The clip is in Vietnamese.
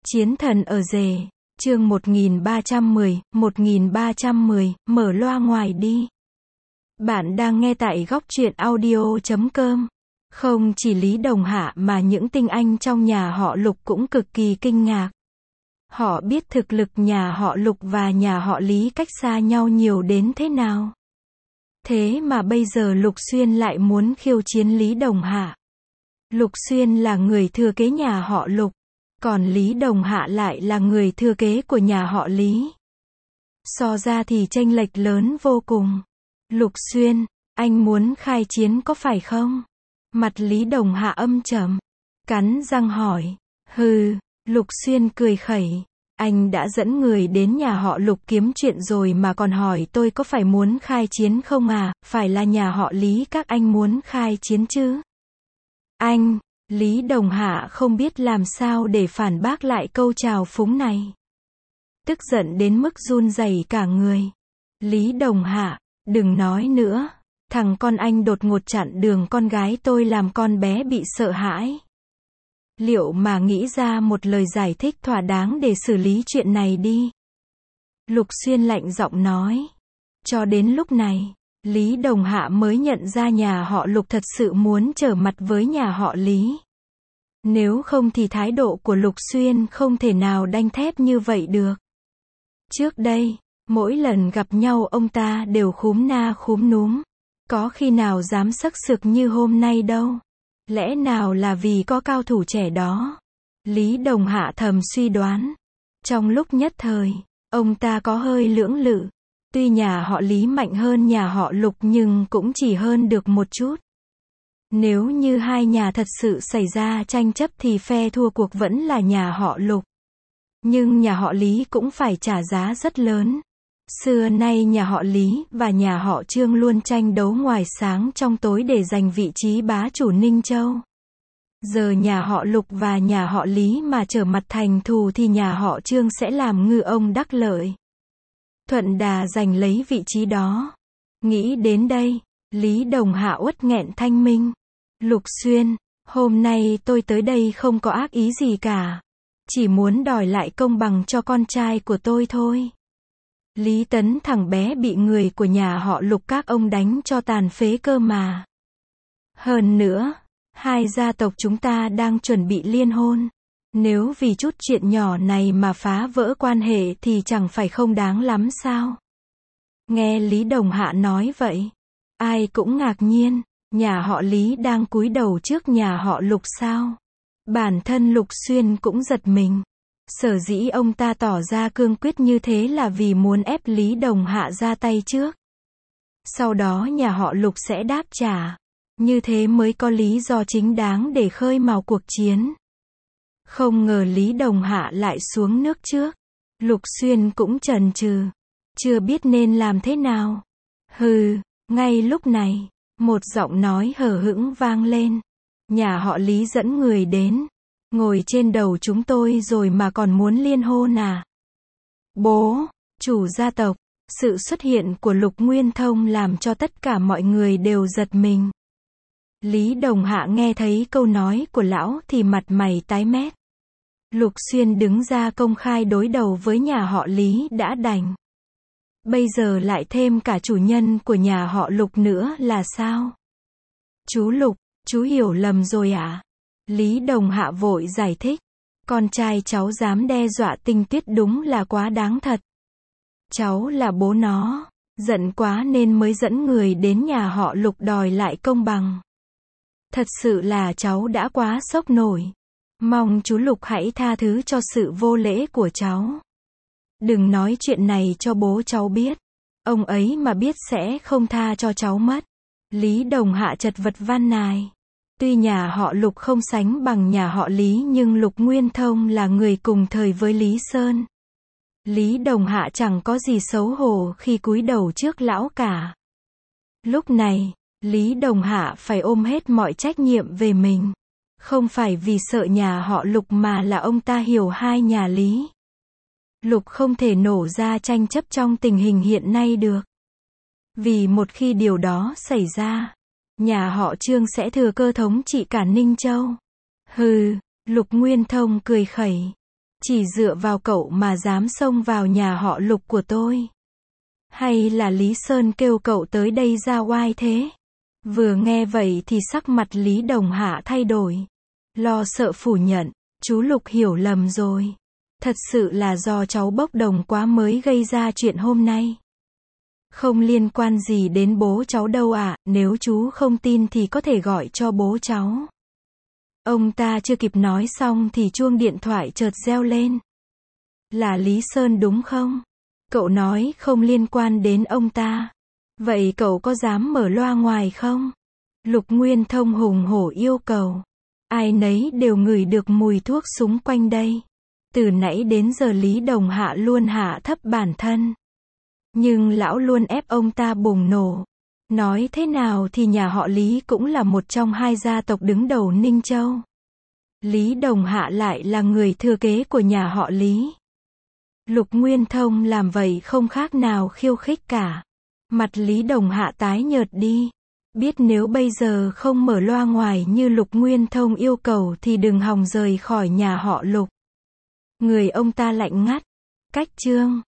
Chiến thần ở rể, chương 1310, mở loa ngoài đi. Bạn đang nghe tại góc truyện audio.com. Không chỉ Lý Đồng Hạ mà những tinh anh trong nhà họ Lục cũng cực kỳ kinh ngạc. Họ biết thực lực nhà họ Lục và nhà họ Lý cách xa nhau nhiều đến thế nào. Thế mà bây giờ Lục Xuyên lại muốn khiêu chiến Lý Đồng Hạ. Lục Xuyên là người thừa kế nhà họ Lục, còn Lý Đồng Hạ lại là người thừa kế của nhà họ Lý. So ra thì chênh lệch lớn vô cùng. Lục Xuyên, anh muốn khai chiến có phải không? Mặt Lý Đồng Hạ âm trầm, cắn răng hỏi. Hừ, Lục Xuyên cười khẩy. Anh đã dẫn người đến nhà họ Lục kiếm chuyện rồi mà còn hỏi tôi có phải muốn khai chiến không à? Phải là nhà họ Lý các anh muốn khai chiến chứ? Anh, Lý Đồng Hạ không biết làm sao để phản bác lại câu trào phúng này. Tức giận đến mức run rẩy cả người. Lý Đồng Hạ, đừng nói nữa. Thằng con anh đột ngột chặn đường con gái tôi làm con bé bị sợ hãi. Liệu mà nghĩ ra một lời giải thích thỏa đáng để xử lý chuyện này đi. Lục Xuyên lạnh giọng nói. Cho đến lúc này, Lý Đồng Hạ mới nhận ra nhà họ Lục thật sự muốn trở mặt với nhà họ Lý. Nếu không thì thái độ của Lục Xuyên không thể nào đanh thép như vậy được. Trước đây, mỗi lần gặp nhau ông ta đều khúm na khúm núm. Có khi nào dám sắc sược như hôm nay đâu. Lẽ nào là vì có cao thủ trẻ đó? Lý Đồng Hạ thầm suy đoán. Trong lúc nhất thời, ông ta có hơi lưỡng lự. Tuy nhà họ Lý mạnh hơn nhà họ Lục nhưng cũng chỉ hơn được một chút. Nếu như hai nhà thật sự xảy ra tranh chấp thì phe thua cuộc vẫn là nhà họ Lục. Nhưng nhà họ Lý cũng phải trả giá rất lớn. Xưa nay nhà họ Lý và nhà họ Trương luôn tranh đấu ngoài sáng trong tối để giành vị trí bá chủ Ninh Châu. Giờ nhà họ Lục và nhà họ Lý mà trở mặt thành thù thì nhà họ Trương sẽ làm ngư ông đắc lợi. Thuận đà giành lấy vị trí đó. Nghĩ đến đây, Lý Đồng Hạ uất nghẹn thanh minh. Lục Xuyên, hôm nay tôi tới đây không có ác ý gì cả. Chỉ muốn đòi lại công bằng cho con trai của tôi thôi. Lý Tấn thằng bé bị người của nhà họ Lục các ông đánh cho tàn phế cơ mà. Hơn nữa, hai gia tộc chúng ta đang chuẩn bị liên hôn. Nếu vì chút chuyện nhỏ này mà phá vỡ quan hệ thì chẳng phải không đáng lắm sao? Nghe Lý Đồng Hạ nói vậy, ai cũng ngạc nhiên, nhà họ Lý đang cúi đầu trước nhà họ Lục sao? Bản thân Lục Xuyên cũng giật mình. Sở dĩ ông ta tỏ ra cương quyết như thế là vì muốn ép Lý Đồng Hạ ra tay trước. Sau đó nhà họ Lục sẽ đáp trả. Như thế mới có lý do chính đáng để khơi mào cuộc chiến. Không ngờ Lý Đồng Hạ lại xuống nước trước. Lục Xuyên cũng chần chừ, chưa biết nên làm thế nào. Hừ, ngay lúc này, một giọng nói hờ hững vang lên. Nhà họ Lý dẫn người đến. Ngồi trên đầu chúng tôi rồi mà còn muốn liên hôn à? Bố, chủ gia tộc, sự xuất hiện của Lục Nguyên Thông làm cho tất cả mọi người đều giật mình. Lý Đồng Hạ nghe thấy câu nói của lão thì mặt mày tái mét. Lục Xuyên đứng ra công khai đối đầu với nhà họ Lý đã đành. Bây giờ lại thêm cả chủ nhân của nhà họ Lục nữa là sao? Chú Lục, chú hiểu lầm rồi ạ. Lý Đồng Hạ vội giải thích. Con trai cháu dám đe dọa Tinh Tuyết đúng là quá đáng thật. Cháu là bố nó, giận quá nên mới dẫn người đến nhà họ Lục đòi lại công bằng. Thật sự là cháu đã quá sốc nổi. Mong chú Lục hãy tha thứ cho sự vô lễ của cháu. Đừng nói chuyện này cho bố cháu biết. Ông ấy mà biết sẽ không tha cho cháu mất. Lý Đồng Hạ chật vật van nài. Tuy nhà họ Lục không sánh bằng nhà họ Lý nhưng Lục Nguyên Thông là người cùng thời với Lý Sơn. Lý Đồng Hạ chẳng có gì xấu hổ khi cúi đầu trước lão cả. Lúc này, Lý Đồng Hạ phải ôm hết mọi trách nhiệm về mình. Không phải vì sợ nhà họ Lục mà là ông ta hiểu hai nhà Lý. Lục không thể nổ ra tranh chấp trong tình hình hiện nay được. Vì một khi điều đó xảy ra, nhà họ Trương sẽ thừa cơ thống trị cả Ninh Châu. Hừ, Lục Nguyên Thông cười khẩy. Chỉ dựa vào cậu mà dám xông vào nhà họ Lục của tôi. Hay là Lý Sơn kêu cậu tới đây ra oai thế? Vừa nghe vậy thì sắc mặt Lý Đồng Hạ thay đổi. Lo sợ phủ nhận, chú Lục hiểu lầm rồi. Thật sự là do cháu bốc đồng quá mới gây ra chuyện hôm nay. Không liên quan gì đến bố cháu đâu ạ, nếu chú không tin thì có thể gọi cho bố cháu. Ông ta chưa kịp nói xong thì chuông điện thoại chợt reo lên. Là Lý Sơn đúng không? Cậu nói không liên quan đến ông ta. Vậy cậu có dám mở loa ngoài không? Lục Nguyên Thông hùng hổ yêu cầu. Ai nấy đều ngửi được mùi thuốc súng quanh đây. Từ nãy đến giờ Lý Đồng Hạ luôn hạ thấp bản thân. Nhưng lão luôn ép ông ta bùng nổ. Nói thế nào thì nhà họ Lý cũng là một trong hai gia tộc đứng đầu Ninh Châu. Lý Đồng Hạ lại là người thừa kế của nhà họ Lý. Lục Nguyên Thông làm vậy không khác nào khiêu khích cả. Mặt Lý Đồng Hạ tái nhợt đi. Biết nếu bây giờ không mở loa ngoài như Lục Nguyên Thông yêu cầu thì đừng hòng rời khỏi nhà họ Lục. Người ông ta lạnh ngắt. Cách chương